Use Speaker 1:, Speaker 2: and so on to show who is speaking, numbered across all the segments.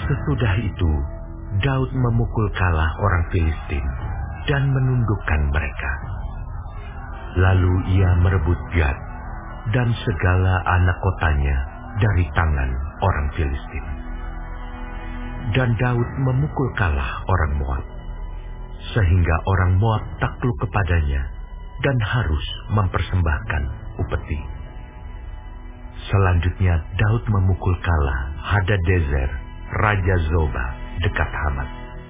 Speaker 1: Sesudah itu, Daud memukul kalah orang Filistin dan menundukkan mereka. Lalu ia merebut Gad dan segala anak kotanya dari tangan orang Filistin. Dan Daud memukul kalah orang Moab, sehingga orang Moab takluk kepadanya dan harus mempersembahkan upeti. Selanjutnya Daud memukul kalah Hadadezer, Raja Zoba, dekat Hamat.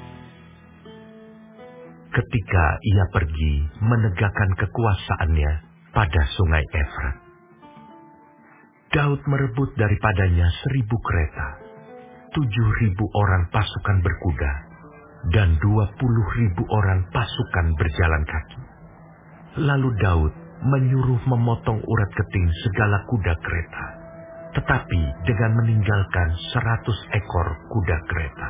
Speaker 1: Ketika ia pergi menegakkan kekuasaannya pada sungai Efrat, Daud merebut daripadanya 1.000 kereta, 7.000 orang pasukan berkuda, dan 20.000 orang pasukan berjalan kaki. Lalu Daud menyuruh memotong urat keting segala kuda kereta, tetapi dengan meninggalkan 100 ekor kuda kereta.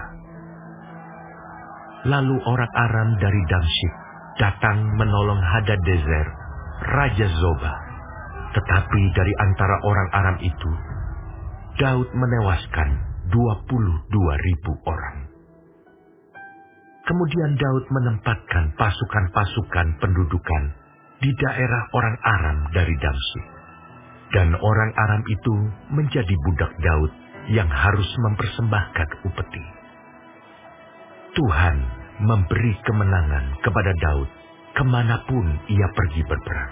Speaker 1: Lalu orang Aram dari Damsyik datang menolong Hadadezer, Raja Zoba. Tetapi dari antara orang Aram itu, Daud menewaskan 22.000 orang. Kemudian Daud menempatkan pasukan-pasukan pendudukan di daerah orang Aram dari Damsyik. Dan orang Aram itu menjadi budak Daud yang harus mempersembahkan upeti. Tuhan memberi kemenangan kepada Daud kemanapun ia pergi berperang.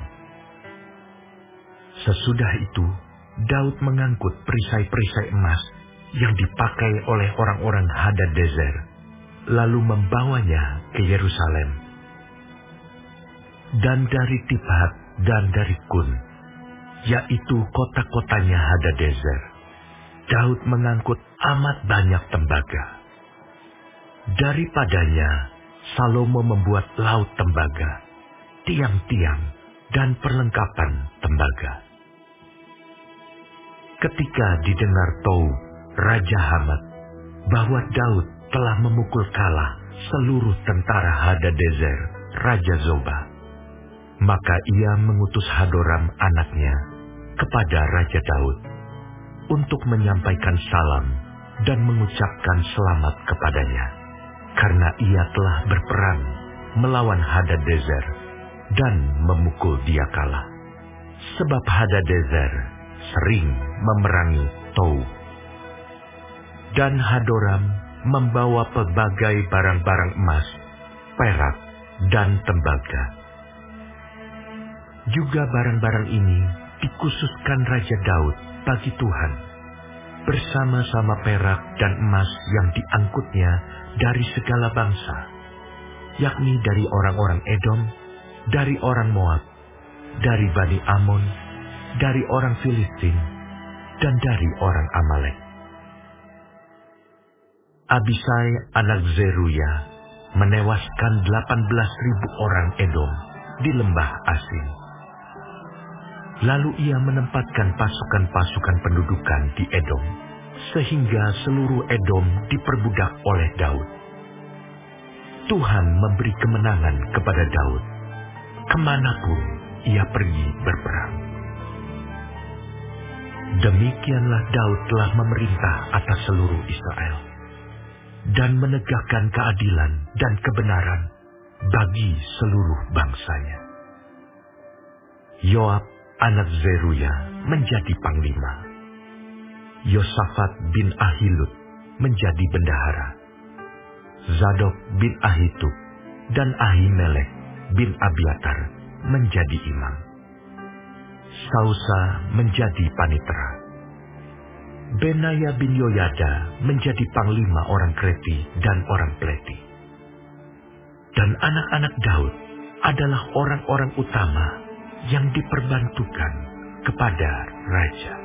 Speaker 1: Sesudah itu, Daud mengangkut perisai-perisai emas yang dipakai oleh orang-orang Hadadezer, lalu membawanya ke Yerusalem. Dan dari Tifhat dan dari Kun, yaitu kota-kotanya Hadadezer, Daud mengangkut amat banyak tembaga. Daripadanya, Salomo membuat laut tembaga, tiang-tiang, dan perlengkapan tembaga. Ketika didengar Tou, Raja Hamat, bahwa Daud telah memukul kalah seluruh tentara Hadadezer, Raja Zoba, maka ia mengutus Hadoram anaknya kepada Raja Daud untuk menyampaikan salam dan mengucapkan selamat kepadanya, karena ia telah berperang melawan Hadadezer dan memukul dia kalah. Sebab Hadadezer sering memerangi Tou. Dan Hadoram membawa pelbagai barang-barang emas, perak, dan tembaga. Juga barang-barang ini dikhususkan Raja Daud bagi Tuhan, bersama-sama perak dan emas yang diangkutnya dari segala bangsa, yakni dari orang-orang Edom, dari orang Moab, dari Bani Amon, dari orang Filistin, dan dari orang Amalek. Abisai anak Zeruya menewaskan 18.000 orang Edom di lembah Asin. Lalu ia menempatkan pasukan-pasukan pendudukan di Edom, sehingga seluruh Edom diperbudak oleh Daud. Tuhan memberi kemenangan kepada Daud kemanapun ia pergi berperang. Demikianlah Daud telah memerintah atas seluruh Israel dan menegakkan keadilan dan kebenaran bagi seluruh bangsanya. Yoab anak Zeruya menjadi panglima. Yosafat bin Ahilud menjadi bendahara. Zadok bin Ahitub dan Ahimelek bin Abiatar menjadi imam. Sausa menjadi panitera. Benaya bin Yoyada menjadi panglima orang Kreti dan orang Pleti. Dan anak-anak Daud adalah orang-orang utama yang diperbantukan kepada raja.